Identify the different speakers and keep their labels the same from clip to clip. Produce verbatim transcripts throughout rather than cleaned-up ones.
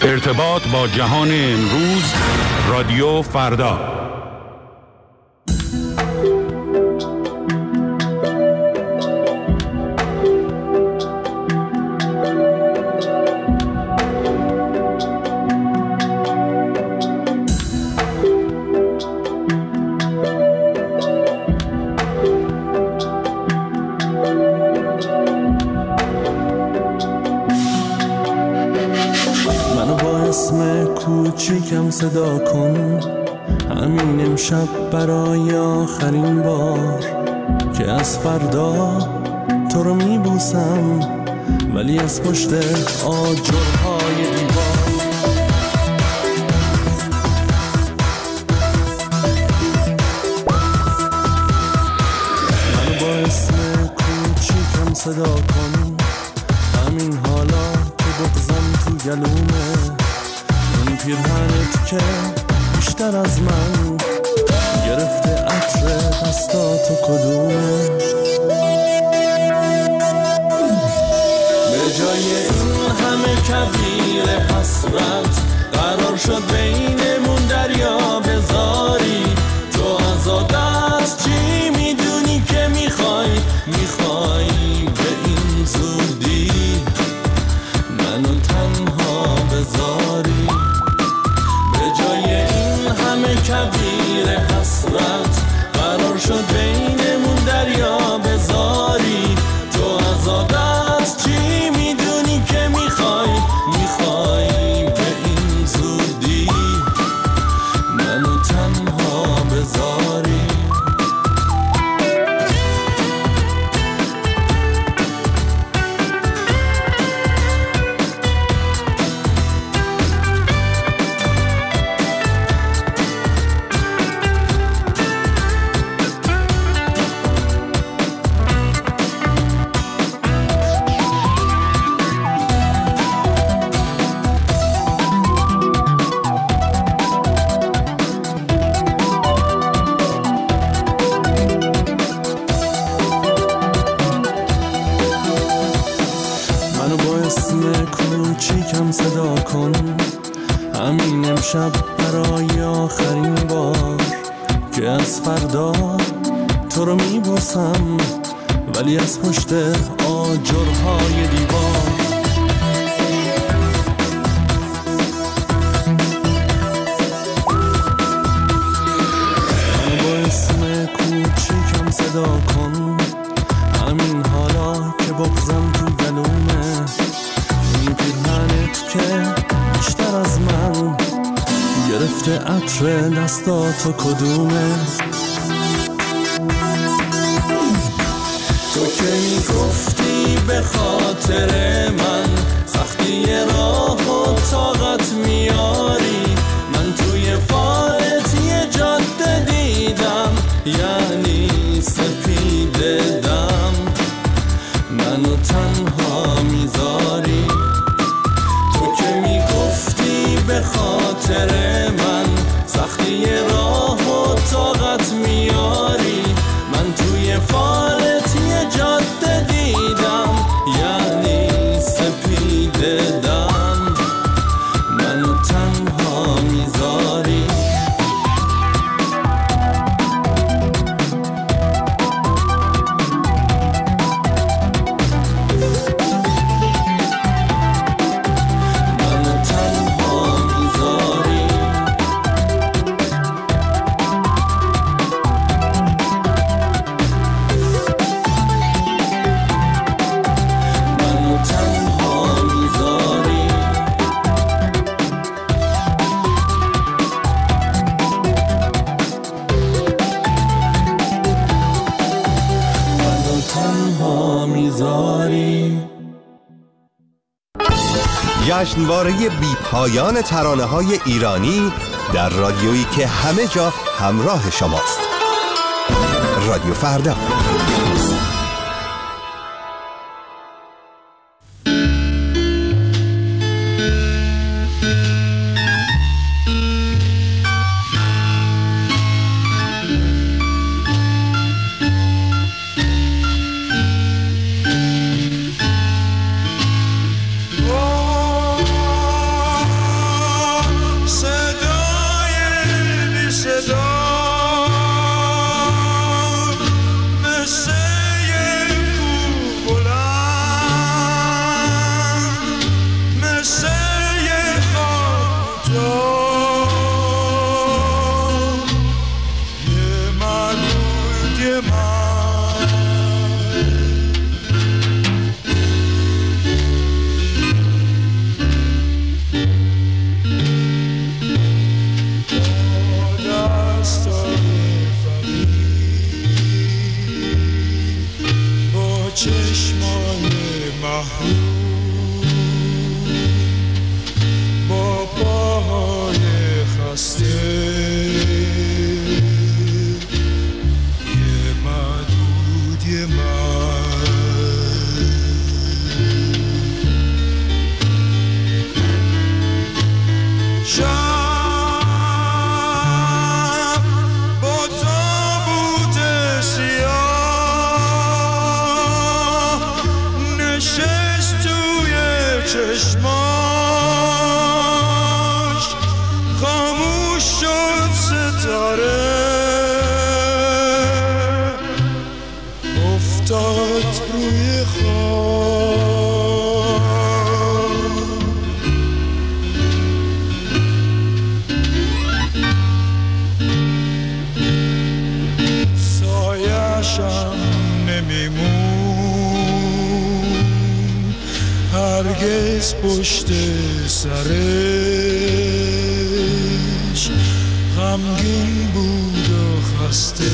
Speaker 1: ارتباط با جهان امروز، رادیو فردا.
Speaker 2: کوچیکم صدا کن، همین امشب برای آخرین بار که از فردا تو رو میبوسم، ولی از پشت آجرهای دیوار. منو با اسم کوچیکم صدا کن، همین حالا که بغضم تو گلومه، این پیرهنت که بیشتر از من گرفته عطر دستاتو کدومه. به جای این همه کویر حسرت قرار شد بینمون دریا بذاری. تو از عادت چی میدونی که میخوای میخوای به این زودی منو تنها بذاری. کویر حسرت قرار شد بینمون دریا بذاری. تو از عادت چی میدونی که میخوای میخوای به این زودی منو تنها بذاری. صدا کن، همین امشب برای آخرین بار که از فردا تو رو میبوسم، ولی از پشت آجرهای دیوار. منو با اسم کوچیکم صدا کن، همین حالا که بغضم تو گلومه، این پیرهنت که بیشتر از من گرفته عطر دستاتو کدومه. تو که میگفتی به خاطر من سختی راه و طاقت میاری، من توی فالت یه جاده دیدم، یعنی سپیده دم منو تنها میذاری. به خاطر من سختی راه و طاقت میاری، من توی فالت یه جاده دیدم، یعنی سپیده دم منو تنها میذاری.
Speaker 3: جشنواره بی پایان ترانه‌های ایرانی در رادیویی که همه جا همراه شماست. رادیو فردا.
Speaker 4: چشماش خاموش شد ستاره افتاد روی خواب سایه‌شم نمیمون هرگز پشت سرش غمگین بود و خسته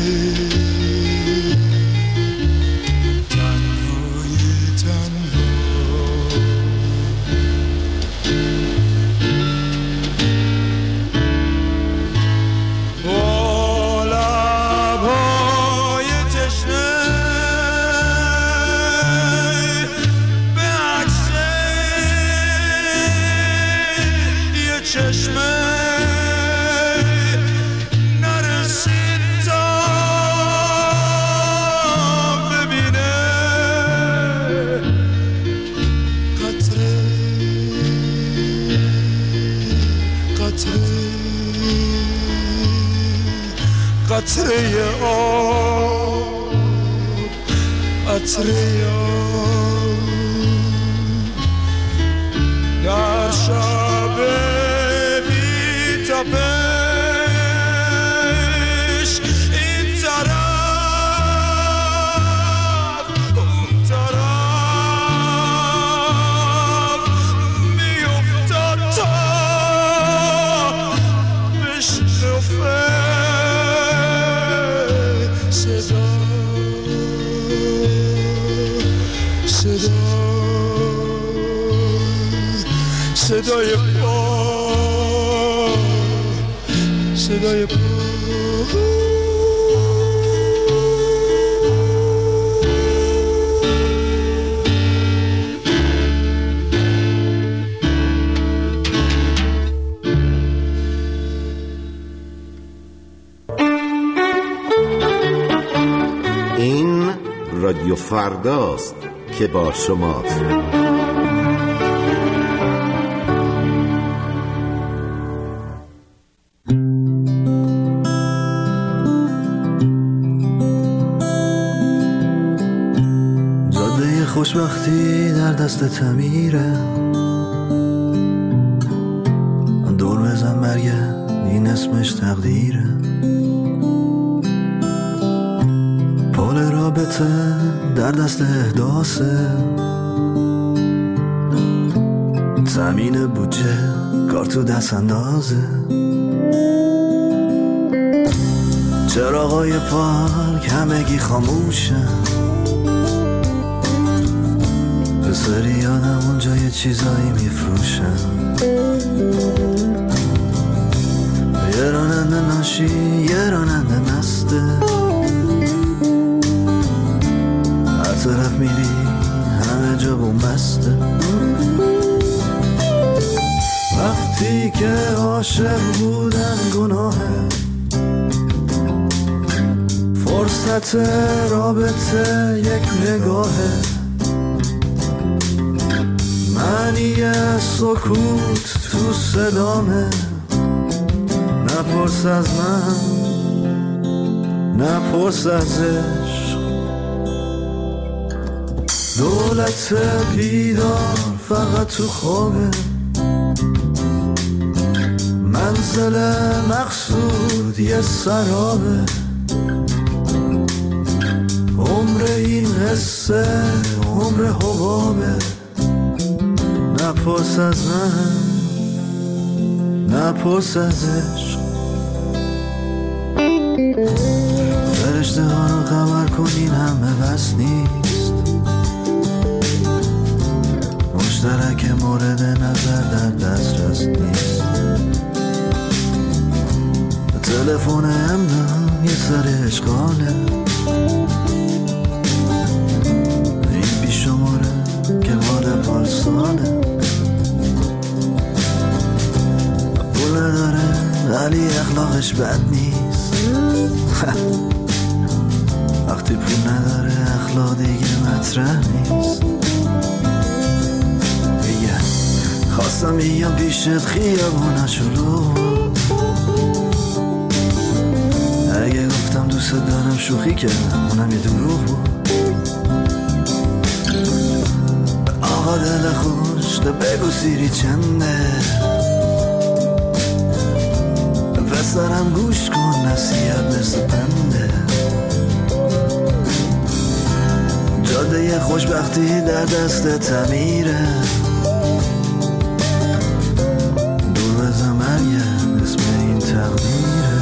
Speaker 4: قطره آب قطره آب در شب بی تپش این طرف اون طرف میافتاد تا بشنفه صدای پا صدای پا
Speaker 5: این رادیو فرداست که با شماست.
Speaker 6: خوشبختی در دست تمیره دور بزن برگرد این اسمش تقدیره پال رابطه در دست احداثه زمین بودجه کار تو دست اندازه چراغای پارک همگی خاموشن سری یادم اونجا یه چیزایی میفروشن یه راننده ناشی یه راننده مسته هر طرف میری همه جا بومبسته وقتی که عاشق بودن گناهه فرصت رابطه یک نگاهه معنی سکوت تو صدامه نپرس از من نپرس از عشق دولت بیدار فقط تو خوابه منزل مقصود یه سرابه عمر این قصه عمر حبابه نپرس از من نپرس از عشق فرشته ها رو خبر کنین همه بس نیست مشترک مورد نظر در دسترس نیست تلفن امنم یه سر اشغاله این بی شماره که مال پارساله پول نداره ولی اخلاقش بد نیست وقتی پول نداره اخلاق دیگه مطرح نیست میگه خواستم میام پیشت خیابونا شلو، اگه گفتم دوست دارم شوخی کردم اونم یه دروغ بود. آقا دل خوش ده بگو سیری چنده، پسرم گوش کن نصیحت مثل پنده. جاده خوشبختی در دست تعمیره، دور بزن مریم اسم این تقدیره.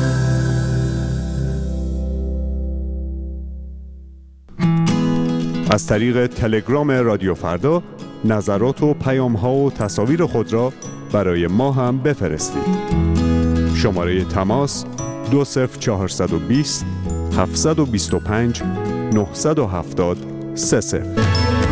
Speaker 1: از طریق تلگرام رادیو فردا نظرات و پیام‌ها و تصاویر خود را برای ما هم بفرستید. شماره تماس دو صفر چهارصد و بیست هفتصد و بیست و پنج نهصد و هفتاد سه صفر.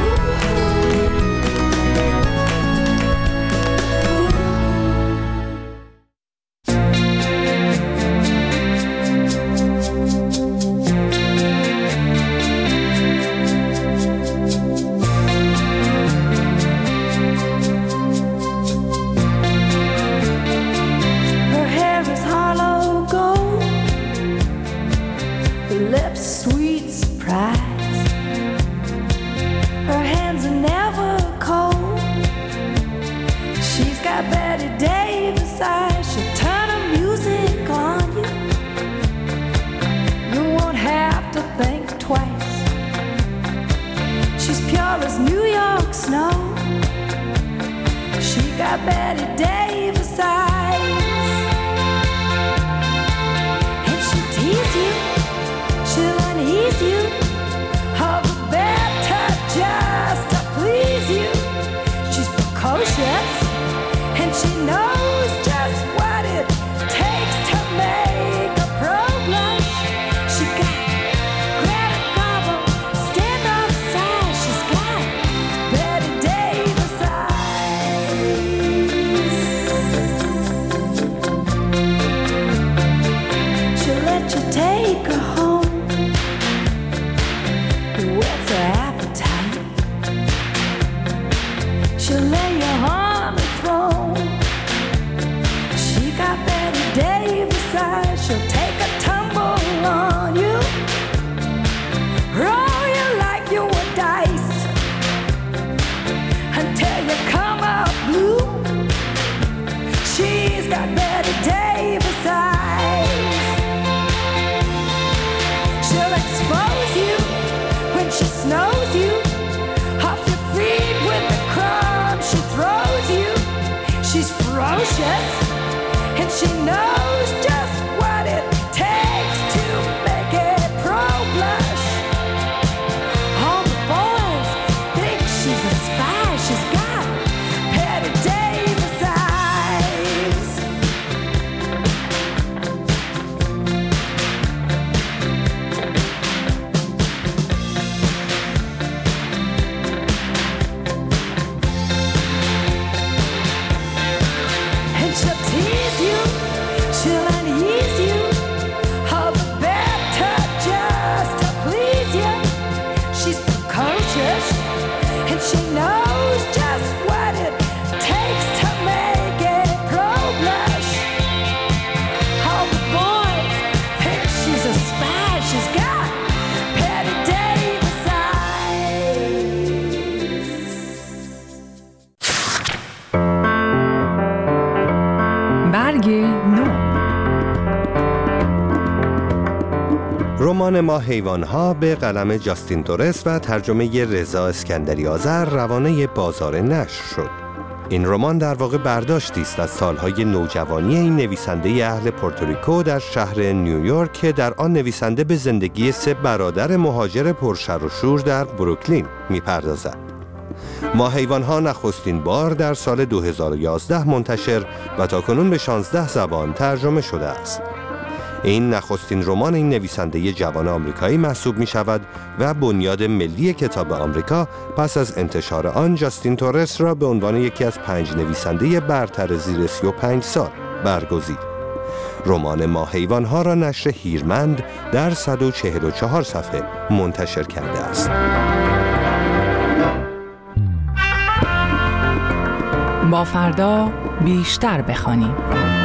Speaker 3: رمان ما حیوان‌ها به قلم جاستین تورس و ترجمه رضا اسکندری آذر روانه بازار نشر شد. این رمان در واقع برداشتی است از سالهای نوجوانی این نویسنده اهل پورتوریکو در شهر نیویورک که در آن نویسنده به زندگی سه برادر مهاجر پرشر و شور در بروکلین می‌پردازد. ما حیوان‌ها نخستین بار در سال دو هزار و یازده منتشر و تاکنون به شانزده زبان ترجمه شده است. این نخستین رمان این نویسنده جوان آمریکایی محسوب می شود و بنیاد ملی کتاب آمریکا پس از انتشار آن جاستین تورس را به عنوان یکی از پنج نویسنده برتر زیر سی و پنج سال برگزید. رمان ما حیوان‌ها را نشر هیرمند در صد و چهل و چهار صفحه منتشر کرده است.
Speaker 7: با فردا بیشتر بخوانیم.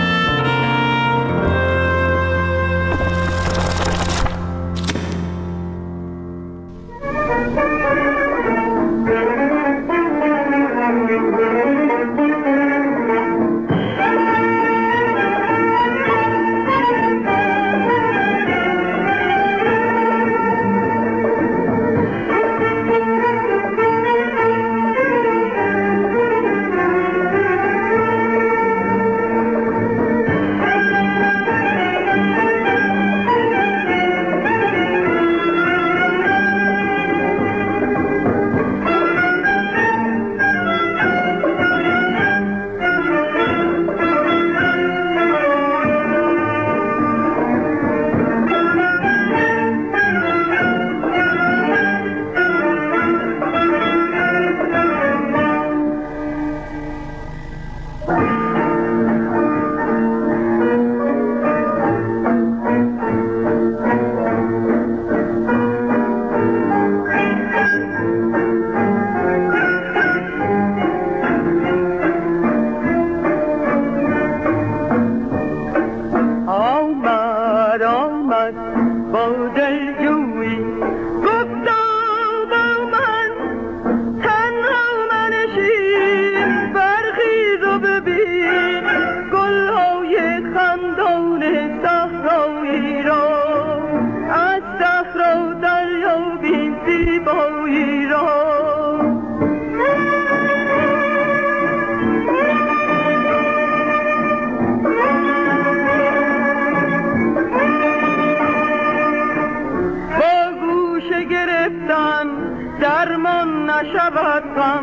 Speaker 8: درمان نشود غم،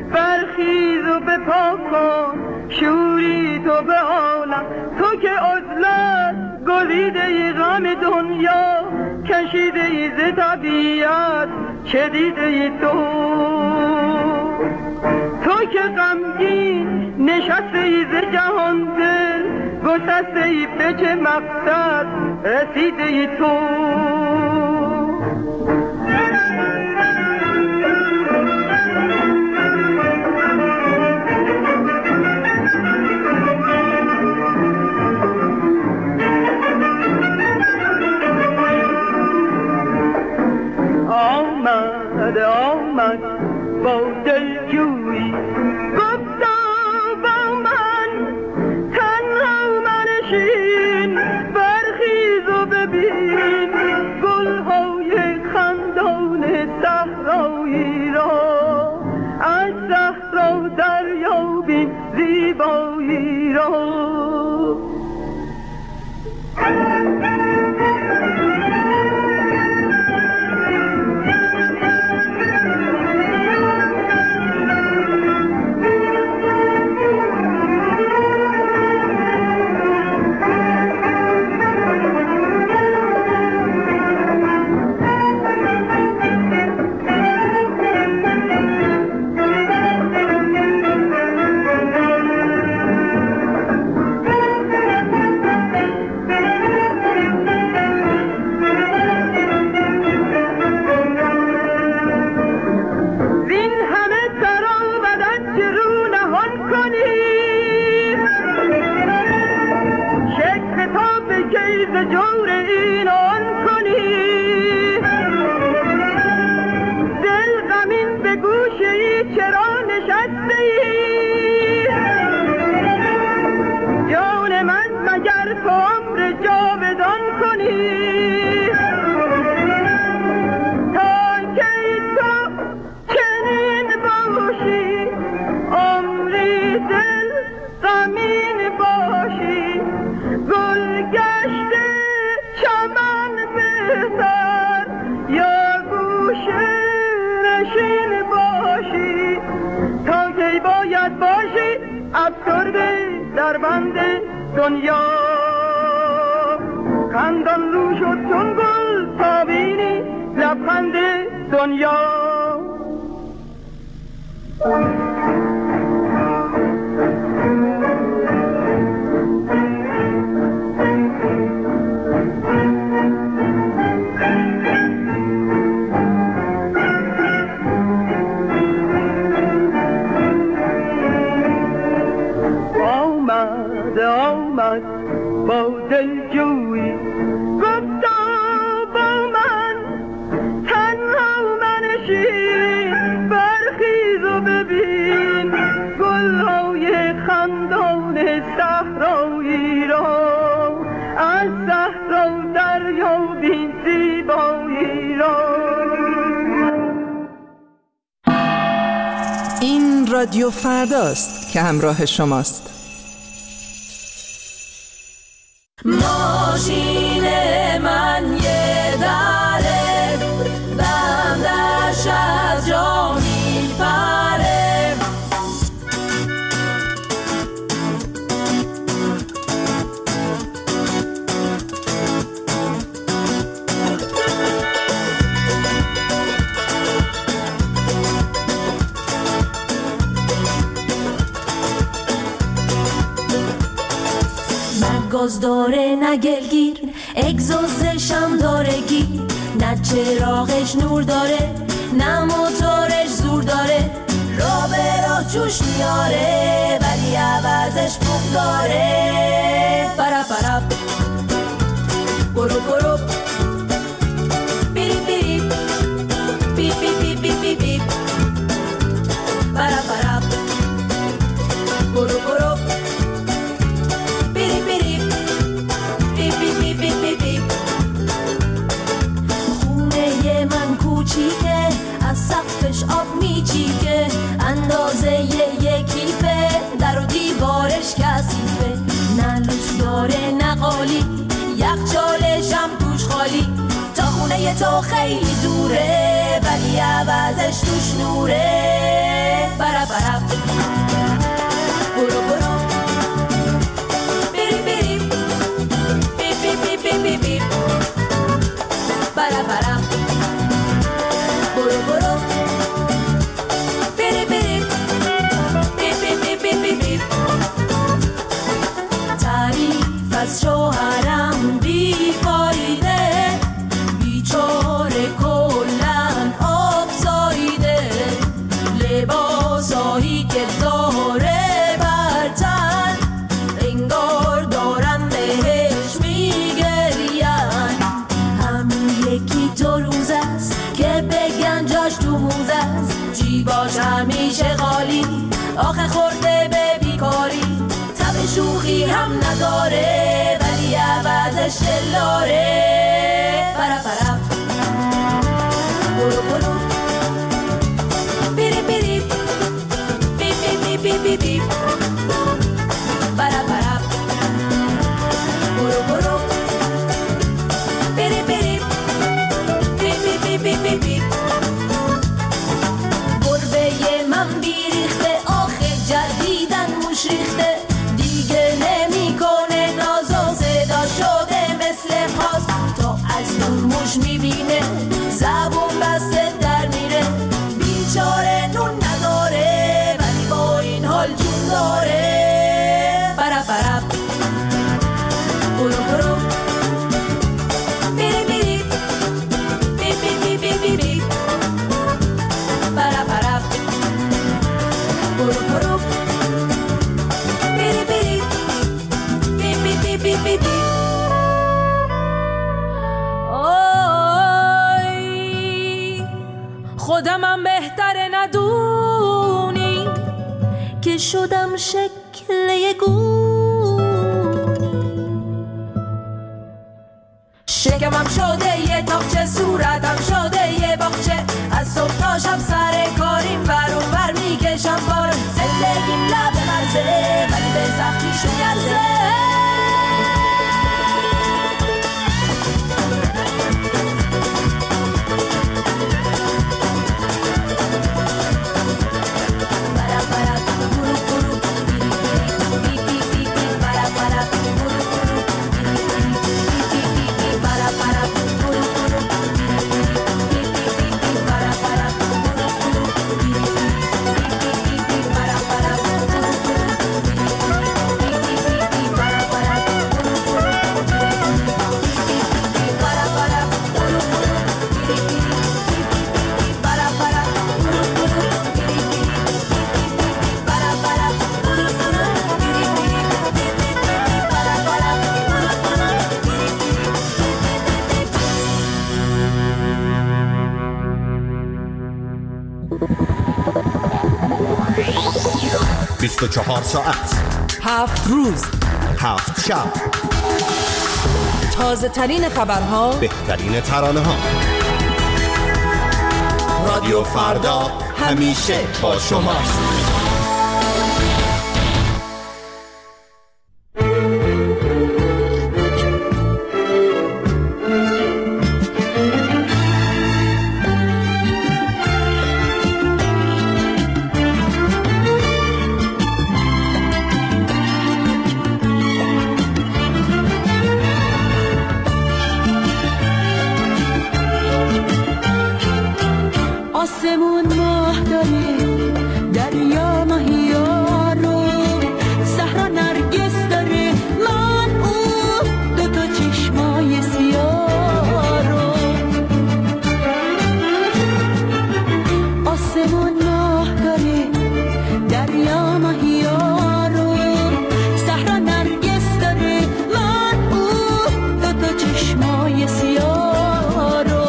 Speaker 8: برخیز و بپا کن شوری تو به عالم. تو که عزلت گزیده ای غم دنیا، کشیده ای ز طبیعت چه دیده ای تو. تو که غمگین نشسته ای ز جهان دل، گسسته ای به چه مقصد رسیده ای تو. آمد آمد با دلجویی، گفتا با من تنها منشین، برخیز و ببین گلهای خندان صحرایی را، از صحرا دریابین زیبایی را. در بند دنیا خندان رو شد چون گل، تا بینی لبخند دنیا. وقت آمد با دلجویی گفتا با من تنها منشین برخیز و ببین گلهای خندان صحرایی را از صحرا دریا بین زیبایی را.
Speaker 7: این رادیو فرداست که همراه شماست.
Speaker 9: ماشین من یه دره بندش از جا میپره گاز داره نه گلگیر اگزوزشم داره گیر نه چراغش نور داره نه موتورش زور داره را به راه جوش میاره ولی عوضش بوم داره. برا برا برو برو بیری بیری بی بی بی بی بی بی برا برا برو برو بیری بیری بی بی بی بی بی بی. خونه من کوچیکه از سقفش آب میچیکه اندازه یه کیفه در و دیوارش کثیفه نه لوس داره نه قالی یخچالش هم توش خالی تا خونه تو خیلی دوره ولی عوضش توش نوره. برا برا برو برو بیری بیری بی بی بی بی بی بی برا برا برو برو بیری بیری بی بی بی بی بی بی. تعریف از شوهرم بی فایده بیچاره کلن آب زایده لباسایی که داره برتن انگار دارن بهش میگرین همین یکی دو روز است که بگن جاش تو موز است جیباش همیشه خالی آخه خورده به بیکاری تب شوخی هم نداره ولی عوضش دلاره. برا برا برو برو بیری بیری بی بی بی بی بی بی برا برا برو برو بیری بیری بی بی بی بی بی بی. گربه من بیریخته آخه جدیدن موش ریخته دیگه نمیکنه ناز و صدا شده مثل پاس تا از دور موش میبینه زبون بسته در میره بیچاره نون نداره ولی با این حال جون داره. برا برا برو برو بیری بیری بی بی بی بی بی بی برا برا برو برو بیری بیری بی بی بی بی بی بی. آی خودمم بهتره ندونی که شدم شکل یه گول شکمم شده یه تاقچه صورتم شده یه باغچه از صبح تا شب سر کاریم ور و ور میکشم بار زندگیم لب مرزه ولی به سختی شو گرزه.
Speaker 10: بیست و چهار ساعت،
Speaker 7: هفت روز،
Speaker 10: هفت شب،
Speaker 7: تازه ترین خبرها،
Speaker 10: بهترین ترانه ها. رادیو فردا همیشه با شماست.
Speaker 9: آسمون ماه داره، دریا ماهیا رو، صحرا نرگس داره، من او دو تا چشمای سیاه رو. آسمون ماه داره، دریا ماهیا رو، صحرا نرگس داره، من او دو تا چشمای سیاه رو.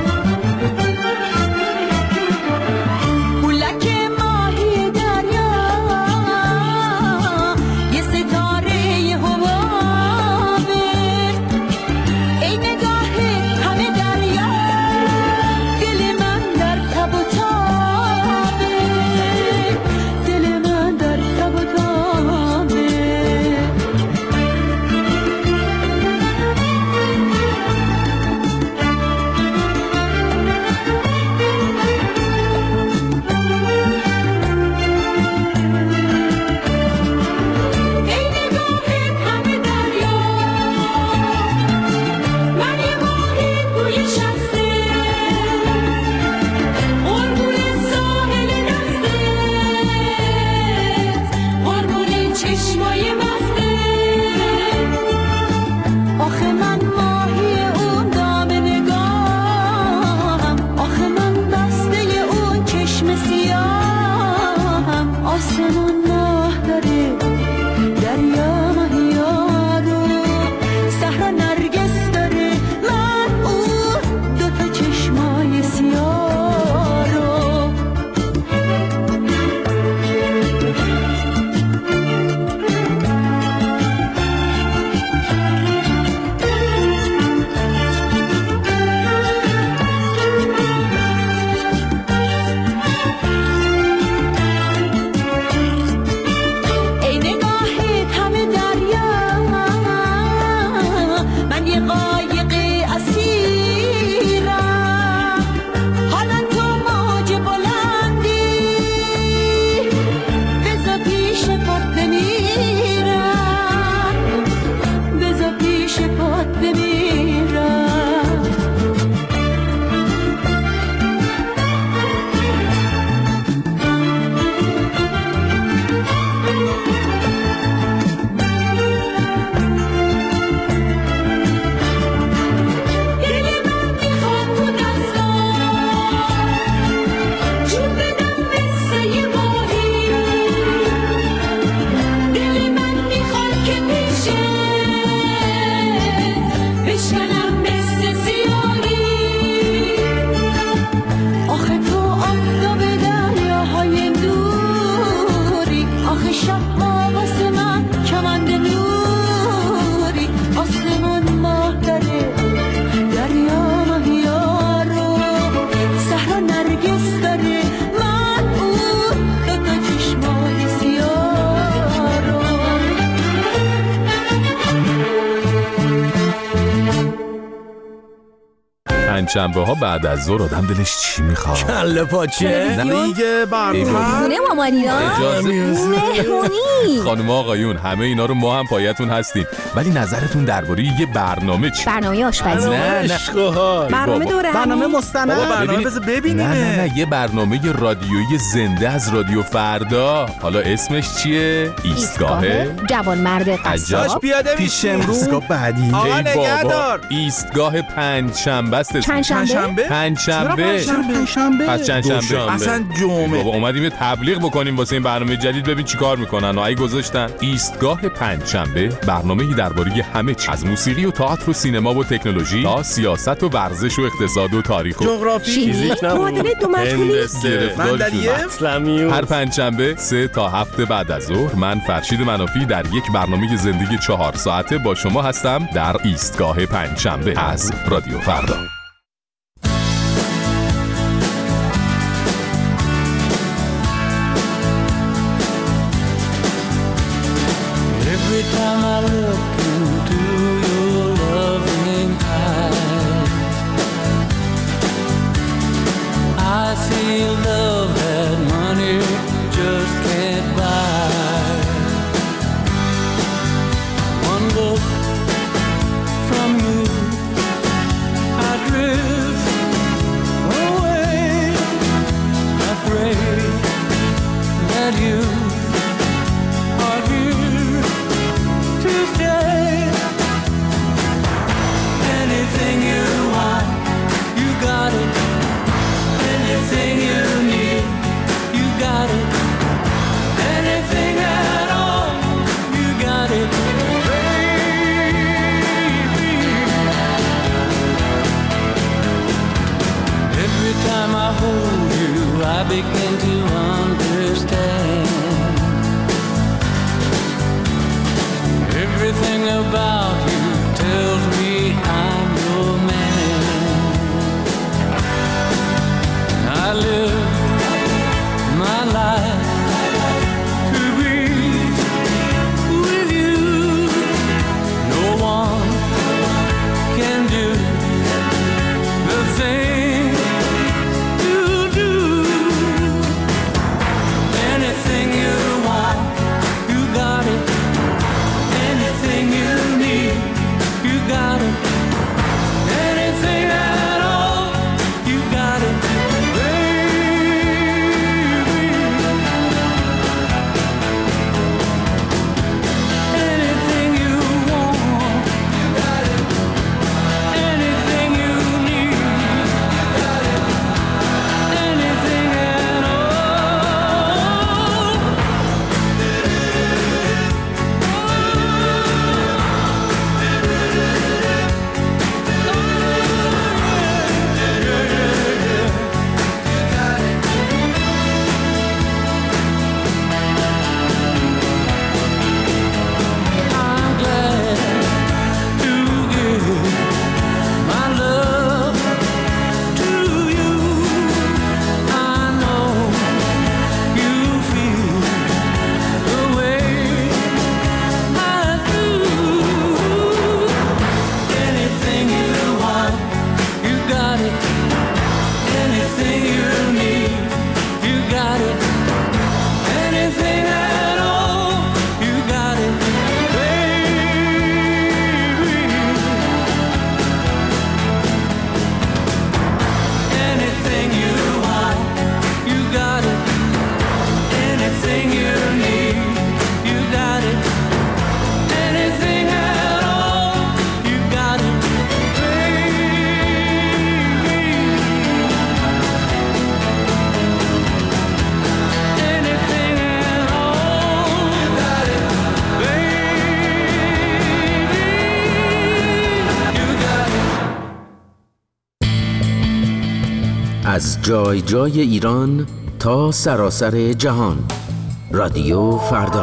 Speaker 11: شنبه ها بعد از ظهر آدم دلش چی میخواد؟
Speaker 12: کله پاچه، لیگ برتر،
Speaker 13: خونه مامانینا، مهمونی.
Speaker 11: خانم آقایون همه اینا رو ما هم پایتون هستیم، ولی نظرتون درباره یه برنامه چی؟
Speaker 13: برنامه آشپزی،
Speaker 11: نه نه
Speaker 12: برنامه دوره، برنامه مستند، برنامه بذار ببینیم.
Speaker 11: نه نه نه یه برنامه رادیویی زنده از رادیو فردا. حالا اسمش چیه؟ ایستگاه
Speaker 13: جوانمرد قصاب.
Speaker 12: پیاده پیش امروز
Speaker 11: بعدی.
Speaker 12: آقا نگهدار.
Speaker 11: ایستگاه پنج شنبه است.
Speaker 13: پنجشنبه؟
Speaker 11: پنجشنبه.
Speaker 12: پنجشنبه؟
Speaker 11: پس چند شنبه؟
Speaker 12: دوشنبه.
Speaker 13: اصلا جمعه.
Speaker 11: بابا اومدیم یه تبلیغ بکنیم واسه این برنامه جدید، ببین چیکار میکنن. و ای گذاشتن ایستگاه پنجشنبه، برنامه‌ای درباره همه چیز، از موسیقی و تئاتر و سینما و تکنولوژی تا سیاست و ورزش و اقتصاد و تاریخ و
Speaker 12: جغرافی،
Speaker 13: فیزیک،
Speaker 7: معادله دو مجهولی،
Speaker 12: مندلیه.
Speaker 11: هر پنجشنبه سه تا هفت بعد از ظهر من فرشید منافی در یک برنامه زندگی چهار ساعته با شما هستم در ایستگاه پنجشنبه از رادیو فردا.
Speaker 2: Every time I look into your loving eyes, I see love that money just can't buy. One look from you, I drift away. I pray that you are here to stay. Anything you want, you got it. Anything you need, you got it. Anything at all, you got it, baby. Every time I hold you, I begin to understand. Everything about you tells me I'm your man. I live my life to be with you. No one can do the thing you do. Anything you want, you got it. Anything you need, you got it. Anything at all, you got it, baby. Anything you want, you got it. Anything you need, you got it. Anything at all. I'm glad to give my love to you. I know you feel the way I do. Anything you want, you got it. Anything you need, you got it. Anything at all, you got it, baby. Anything you want, you got it. Anything you need, you got it. Anything at all, you got it, baby. Anything at all, you got it, baby. You got it.
Speaker 14: از جای جای ایران تا سراسر جهان، رادیو فردا.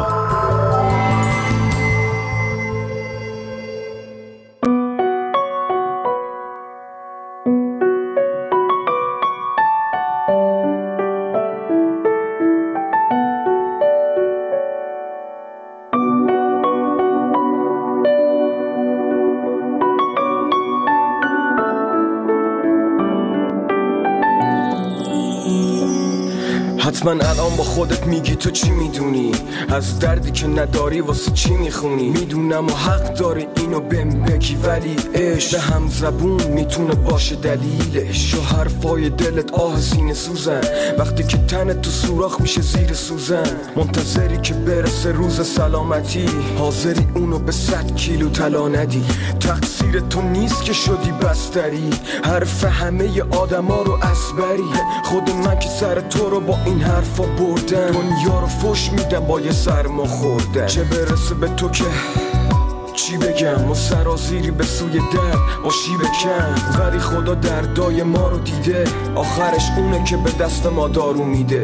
Speaker 13: حتما الان با خودت میگی تو چی میدونی از دردی که نداری واسه چی میخونی. میدونم و حق داری اینو بهم بگی، ولی عشق به هم زبون میتونه باشه دلیلش. و حرفای دلت آه سینه سوزن وقتی که تنت تو سوراخ میشه زیر سوزن. منتظری که برسه روز سلامتی، حاضری اونو به صد کیلو طلا ندی. تقصیر تو نیست که شدی بستری، حرف همه آدما رو اسبری. خود من که سر تو رو با این حرفا بردم، دنیا رو فش میدم با یه سرما خوردن. چه برسه به تو که چی بگم، و سرازیری به سوی درد باشی بکن. ولی خدا دردای ما رو دیده، آخرش اونه که به دست ما دارو میده.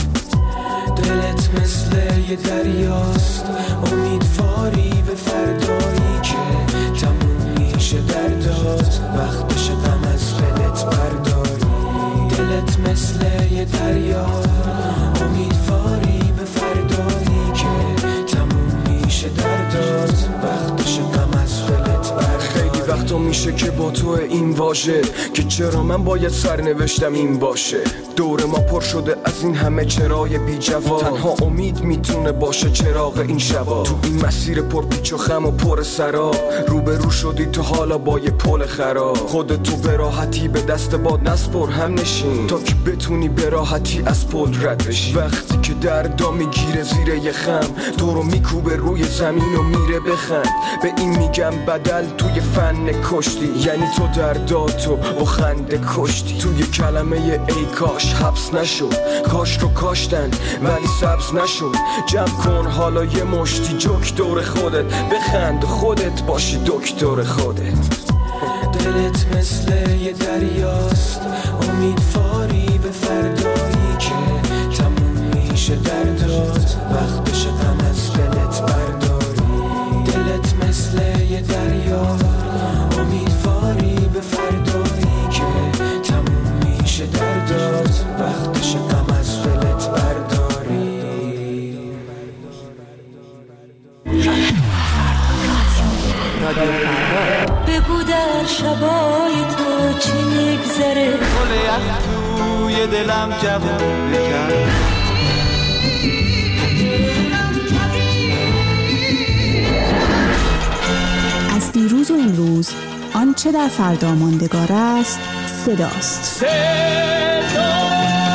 Speaker 2: دلت مثل یه دریاست، امیدواری به فردایی که تموم میشه دردات، وقتش غم از دلت برداری. دلت مثل یه دریاست، امیدواری به فردایی که تموم میشه دردات، وقتش غم از دلت برداری.
Speaker 13: خیلی وقتا میشه که با تو این واژه که چرا من باید سرنوشتم این باشه. دور ما پر شده از این همه چرای بی جواب، تنها امید میتونه باشه چراغ این شبا. تو این مسیر پر پیچ و خم و پر سراب، روبرو شدی تو حالا با یه پل خراب. خودتو به راحتی به دست باد نسپر، هم نشین تا که بتونی به راحتی از پل رد بشی. وقتی که دردا میگیره زیر یه خم، تو رو میکوبه روی زمین و میره بخند. به این میگم بدل توی فن کشتی، یعنی تو درداتو با خنده کشتی. توی کلمه ای کاش حبس نشد، کاش رو کاشتن ولی سبز نشد. جمع کن حالا یه مشتی جوک دور خودت، بخند خودت باشی دکتر خودت.
Speaker 2: دلت مثل یه دریاست، امیدواری به فردایی که تموم میشه دردات، وقتش غم از دلت برداری. دلت مثل یه دریاست، امیدواری به فردایی که تموم میشه دردات، وقتش غم از دلت برداری.
Speaker 9: بگو در شبای تو چی میگذره،
Speaker 15: گل یخ توی دلم جوون بکن.
Speaker 16: از دیروز و امروز آنچه در فردا ماندگار است صداست. صدا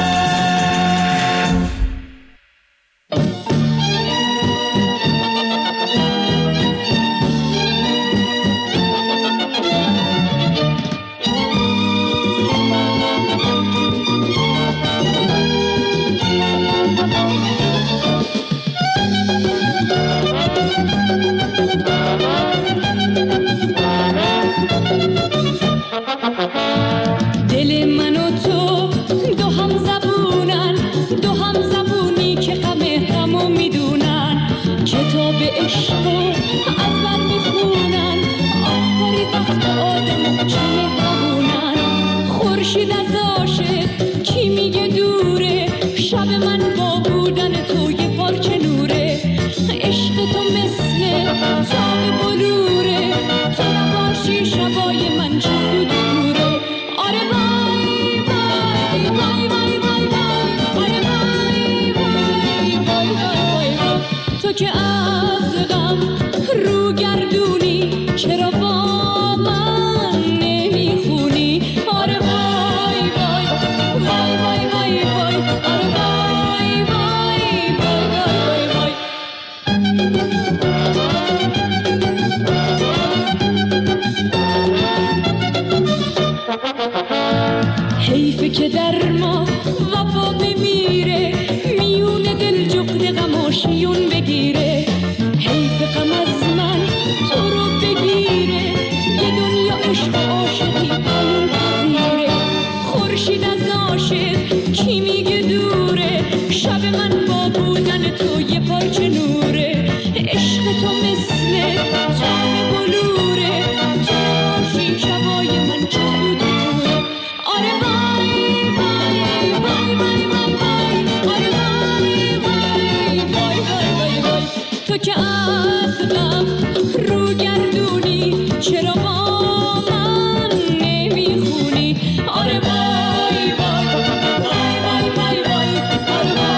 Speaker 17: حیفه که در ما وفا بمیره، میون دل جغد غماشیون بگیره. حیف غم از من تو رو بگیره، یه دنیا عشق و عاشقی قانون پذیره. خورشید از عاشق کی میگه دوره، شب من با بودن تو یه پارچه نوره. عشق تو مثل تاب بلوره، تو باشی شبای من چه سود دوره. آره وای وای وای وای وای وای، آره وای وای وای وای وای. تو که از غم رو گردونی، چرا با من نمیخونی؟ آره وای وای وای وای وای وای، آره وای.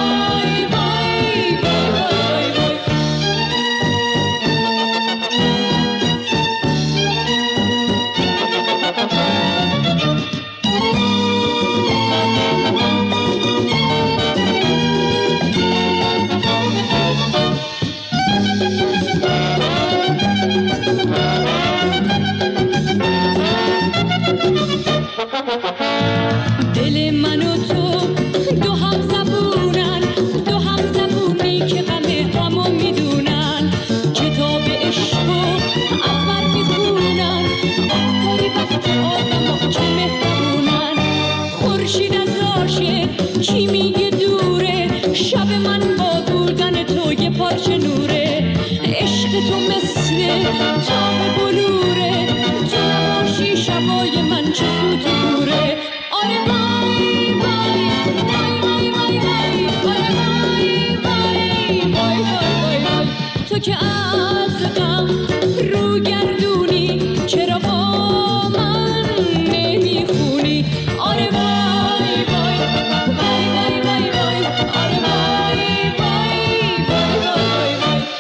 Speaker 17: دل من و تو دو هم زبونن، دو هم زبونی که غم غمو میدونن، کتاب عشق و اول میخونن، آخری وقت آدم چه مهربونن. خورشید از عاشق چی میگه دوره، شب من با بودن تو یه پارچه نوره، عشق تو مثل تاب بلوره، تو نباشی شبای من چه سوت دوره. آره وای وای وای وای وای وای وای وای وای وای وای تو که از غم رو گردونی، چرا با من نمیخونی. آره وای وای وای وای وای وای آره وای وای وای وای وای.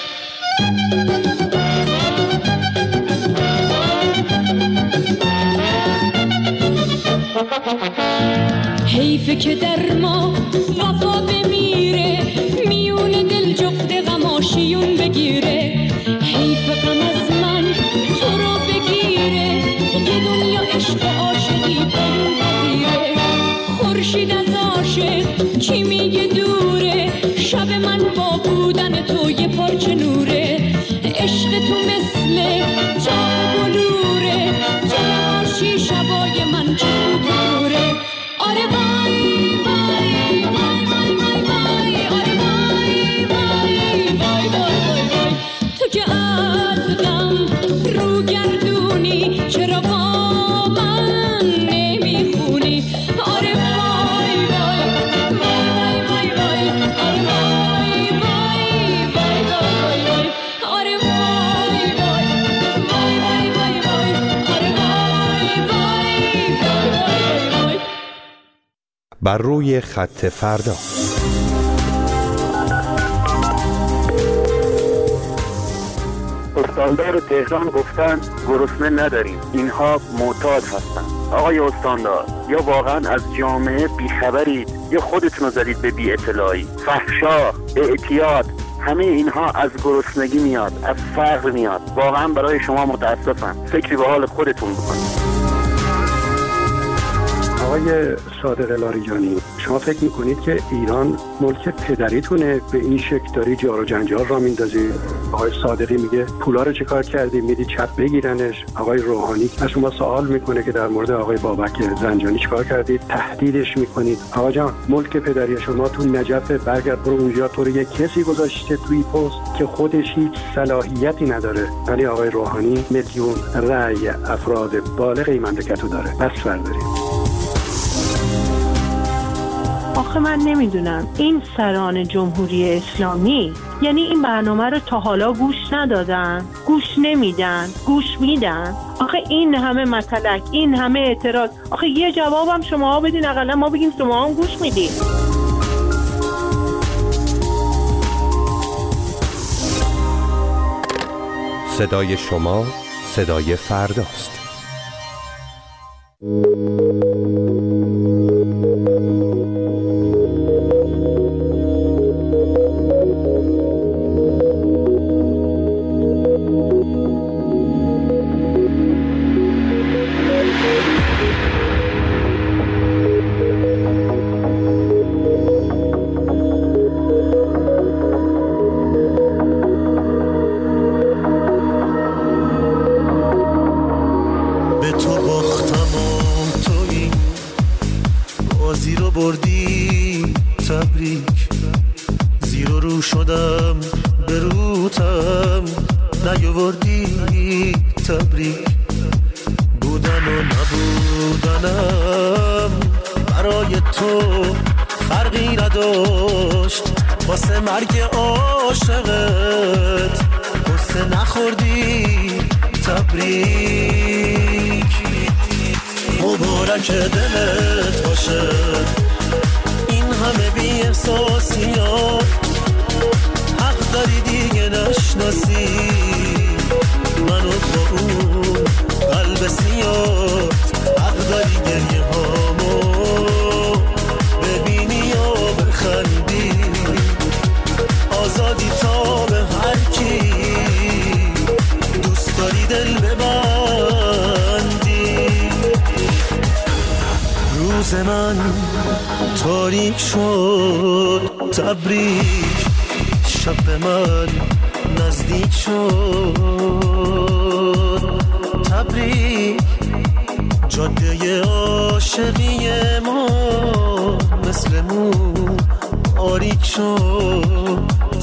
Speaker 17: حیفه که در ما وفا بمیره، میون دل جغد غماشیون بگیره، حیف غم از من تو رو بگیره، یه دنیا عشق و عاشقی برون بگیره. خورشید از عاشق چی میگه دوره، شب من با بودن تو یه پارچه نوره، عشق تو مثل تاب بلوره، تو نباشی شبای من چه دوره. آره وای وای وای وای وای وای آره وای وای وای وای وای تو که از غم رو گردونی، چرا با من نمیخونی. آره وای وای وای وای وای آره وای وای وای وای وای آره وای وای وای وای وای آره وای وای وای وای.
Speaker 3: بر روی خط فردا.
Speaker 18: استاندار تهران گفتن گرسنه نداریم، اینها معتاد هستن. آقای استاندار، یا واقعا از جامعه بیخبرید یا خودتون رو زدید به بی اطلاعی. فحشا، اعتیاد، همه اینها از گرسنگی میاد، از فقر میاد. واقعا برای شما متاسفم. فکری به حال خودتون بکنید.
Speaker 19: آقای صادق لاریجانی، شما فکر میکنید که ایران ملک پدریتونه به این شکل داری جار و جنجال را میندازی؟ آقای صادقی میگه پولا رو چه کار کردی میدی چپ بگیرنش. آقای روحانی از شما سوال میکنه که در مورد آقای بابک زنجانی چه کار کردید، تهدیدش میکنید. آقا جان، ملک پدری شما تو نجف، برگرد برو اونجا، تو رو یک کسی گذاشته توی پست که خودش هیچ صلاحیتی نداره، ولی آقای روحانی میلیون رأی افراد بالغ این مملکت رو داره. بس بردارید.
Speaker 20: آخه من نمیدونم این سران جمهوری اسلامی یعنی این برنامه رو تا حالا گوش ندادن، گوش نمیدن، گوش میدن. آخه این همه مطلق، این همه اعتراض، آخه یه جوابم شما بدین، اقلا ما بگیم شما هم گوش میدین.
Speaker 3: صدای شما صدای فرداست.
Speaker 21: روز من تاریک شد، تبریک شب من نزدیک شد، تبریک جاده عاشقی ما مثل مو آریک شد،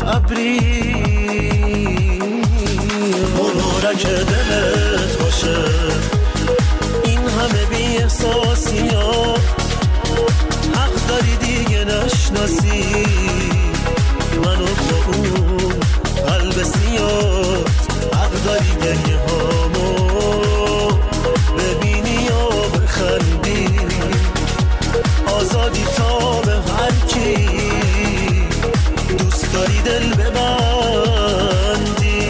Speaker 21: تبریک مبارک دلت باشه این همه بی احساسی ها، حق داری دیگه نشناسی منو با اون قلب سیاد، حق داری گریه هامو ببینی و بخندی، آزادی تا به هر کی دوست داری دل ببندی.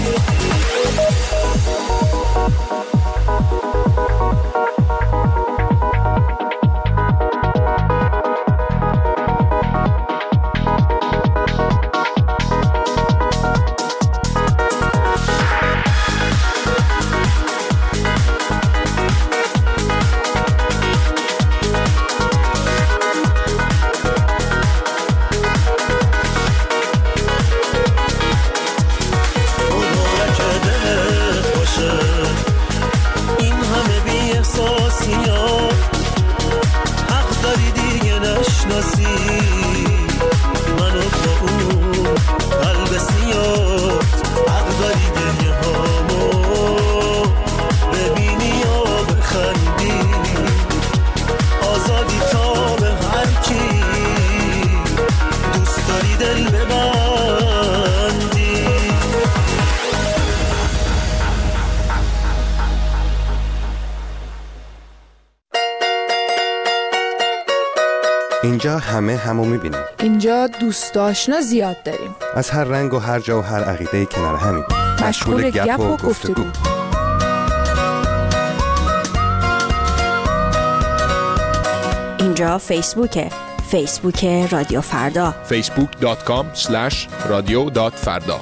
Speaker 3: اینجا همه همو میبینیم.
Speaker 22: اینجا دوست آشنا زیاد داریم.
Speaker 3: از هر رنگ و هر جا و هر عقیده کنار همیم.
Speaker 22: مشغول گپ و گفتگو.
Speaker 23: اینجا فیسبوکه. فیسبوک رادیو فردا.
Speaker 11: فیسبوک دات کام اسلش رادیو دات فردا.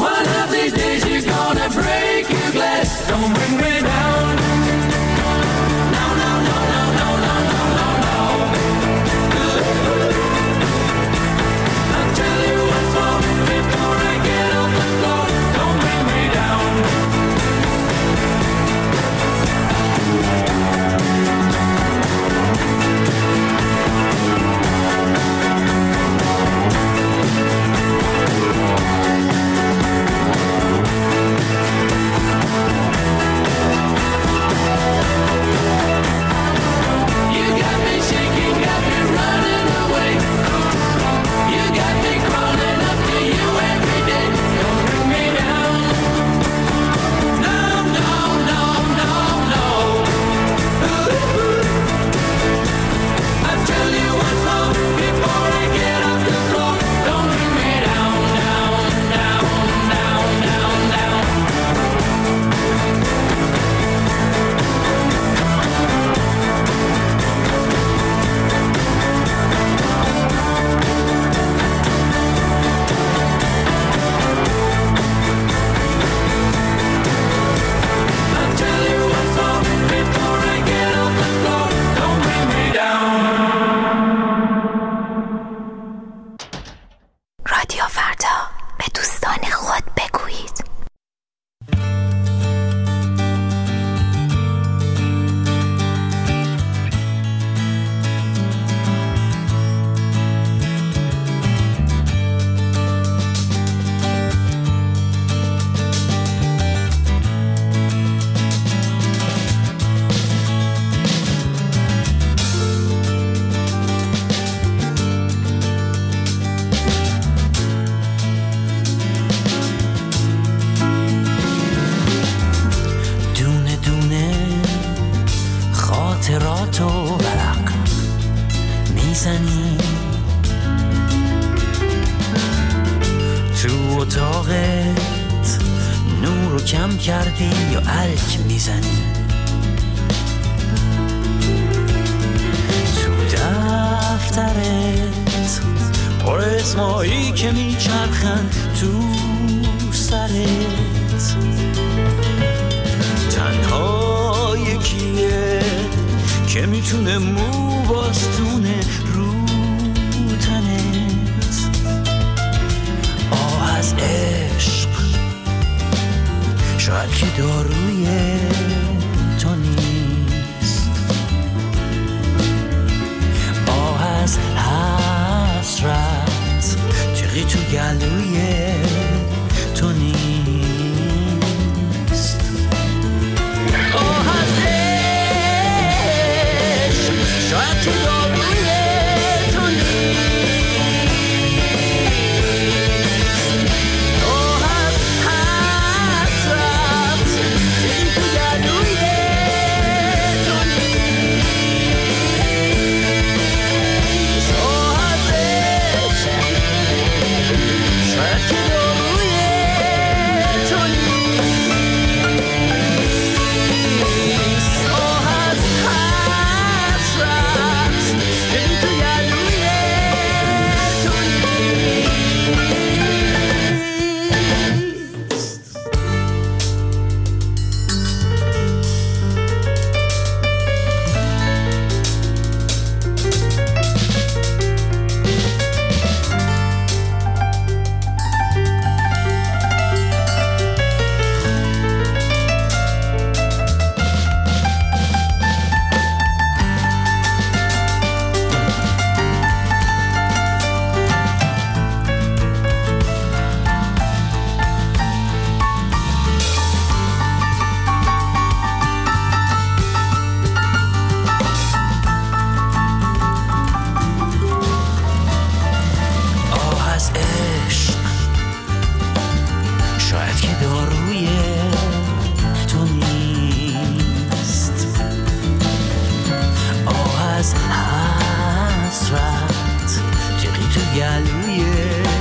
Speaker 2: One of these days you're gonna break your glass. Don't bring me down. No, no, no, no, no, no, no, no, no. I'll tell you what's wrong before I get off the floor. Don't bring me down. You got me shaking, got me running away. You got me crawling up to you every day. Don't bring me down. No, no, no, no, no. I'll tell you what's wrong before I get off the floor. Don't bring me down, down, down, down, down, down. I'll tell you what's wrong before I get off the floor. Don't bring me down.
Speaker 23: رادیو فردا به دوستان خود بگویید.
Speaker 2: دونه دونه خاطراتو ورق میزنی تو اتاقت نور رو کم کردی یا الک میزنی تو دفترت پر اسمایی که میچرخن تو سرت تنها یکیه که میتونه مو باستونه رو تنت. آه از عشق شاید که داروی تو نیست. آه از حسرت تیغی تو گلوی تو نیست. آه از عشق شاید که داروی تو نیست. آه از حسرت تیغی تو گلوی تو نیست. آه از عشق شاید که داروی تو نیست. آه از حسرت تیغی تو گلوی تو نیست. آه از عشق شاید که داروی تو نیست. آه از حسرت تیغی تو گلوی